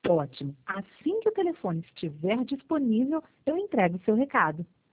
Ótimo. Assim que o telefone estiver disponível, eu entrego o seu recado.